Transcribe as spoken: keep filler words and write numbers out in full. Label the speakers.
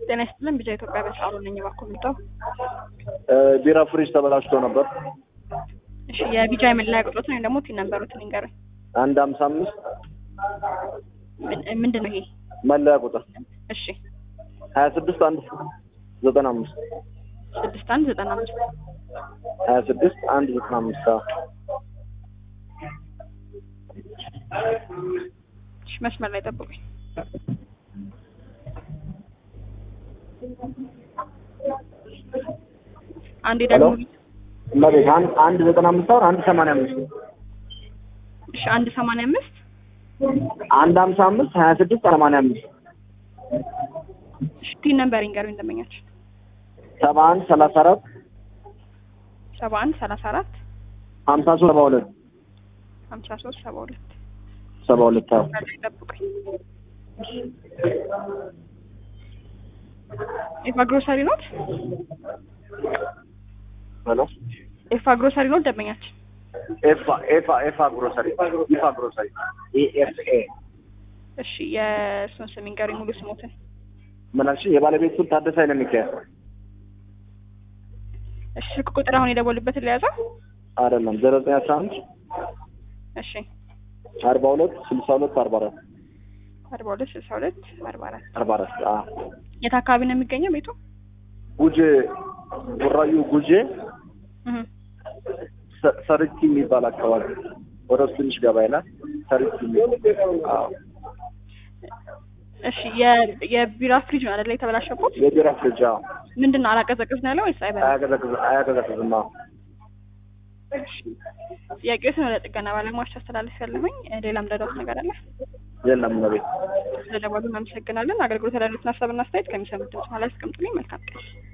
Speaker 1: ጤና ይስጥልን ቢጃ ኢትዮጵያ በሳሩ ነኝ ባኮ ምጣው
Speaker 2: ቢራ ፍሪጅ ተበላሽቶ ነበር።
Speaker 1: እሺ የቢጃ የመለያ ቁጥሩን ወይም ደግሞ ቲን ነምበሩን ንገረኝ።
Speaker 2: አንድ ሃምሳ አምስት
Speaker 1: ምንድነው ይሄ
Speaker 2: መለያ ቁጥር?
Speaker 1: እሺ
Speaker 2: ሀያ ስድስት አንድ ዘጠና አምስት
Speaker 1: ስድስት አንድ ዘጠና አምስት
Speaker 2: ሀያ ስድስት አንድ ዘጠና አምስት
Speaker 1: እሺ መስመር ላይ ጠብቁኝ። አንዴ ደግሞ
Speaker 2: ማለት አንድ ዘጠና አምስት አሁን አንድ ሰማንያ አምስት
Speaker 1: እሺ አንድ ሰማንያ አምስት
Speaker 2: አንድ ሃምሳ አምስት ሀያ ስድስት ሰማንያ አምስት
Speaker 1: እሺ ቲን ነምበር ንገሩኝ እንደመኛችሁ።
Speaker 2: ሰባ አንድ ሰላሳ አራት
Speaker 1: ሰባ አንድ ሰላሳ አራት
Speaker 2: ሀምሳ ሶስት ሰባ ሁለት
Speaker 1: ሀምሳ ሶስት ሰባ ሁለት
Speaker 2: ሰባ ሁለት
Speaker 1: ጠብቁኝ። ኤፋ ግሮሰሪ ኖት
Speaker 2: ሄሎ
Speaker 1: ኤፋ ግሮሰሪ ኖት ደንበኛችን
Speaker 2: ኤፋ ኤፋ ኤፋ ግሮሰሪ ኤፋ ግሮሰሪ ኤ ኤፍ ኤ
Speaker 1: እሺ የእሱን ስም ንገሩኝ ሙሉ ስሞትን።
Speaker 2: ምን አልሽ? የባለቤት ስም ታደሰ ኃይለ ሚካኤል።
Speaker 1: እሺ ስልክ ቁጥር አሁን የደወሉበትን ለያዘው
Speaker 2: አይደለም ዜሮ ዘጠኝ አስራ አንድ
Speaker 1: እሺ
Speaker 2: አርባ ሁለት ስልሳ ሁለት አርባ አራት
Speaker 1: አርባ ሁለት ስልሳ ሁለት አርባ አራት
Speaker 2: አርባ አራት አዎ።
Speaker 1: የት አካባቢ ነው የሚገኘው ቤቱ?
Speaker 2: ጉጄ ወራዩ ጉጄ
Speaker 1: እህ
Speaker 2: ሰርቲ የሚባል አካባቢ ወደ ውስጥ ትንሽ ገባ ይላል። ሰርቲ አዎ።
Speaker 1: እሺ የቢራ ፍሪጅ ነው አይደል የተበላሸበት?
Speaker 2: የቢራ ፍሪጅ አዎ።
Speaker 1: ምንድነው አላቀዘቅዝ ነው ያለው ወይስ አይበላም?
Speaker 2: አያቀዘቅዝ አያቀዘቅዝም አዎ።
Speaker 1: ጥያቄዎችን ወደ ጥገና ባለሙያዎች አስተላልፍ ያለሁኝ። ሌላም ለዳውት ነገር አለ?
Speaker 2: የለም ነው ቤት።
Speaker 1: ስለደወሉ እናመሰግናለን። አገልግሎት ያላችሁን ሀሳብና አስተያየት ከሚሰሙት ድምጽ ማለት አስቀምጡልኝ። መልካም ቀን።